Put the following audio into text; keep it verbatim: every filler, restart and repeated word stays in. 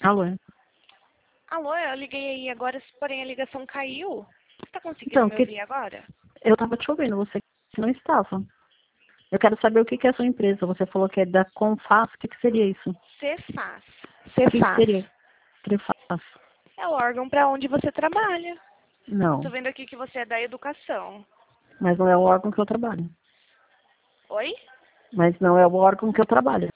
Alô? Alô, eu liguei aí agora, porém a ligação caiu. Você tá conseguindo Então, me que... ouvir agora? eu estava te ouvindo, você não estava. Eu quero saber o que que é a sua empresa. Você falou que é da Confas, o que que seria isso? Cefaz. O que que Cefaz. seria? Crefaz? É o órgão para onde você trabalha. Não, Tô vendo aqui que você é da educação. mas não é o órgão que eu trabalho. Oi? Mas não é o órgão que eu trabalho.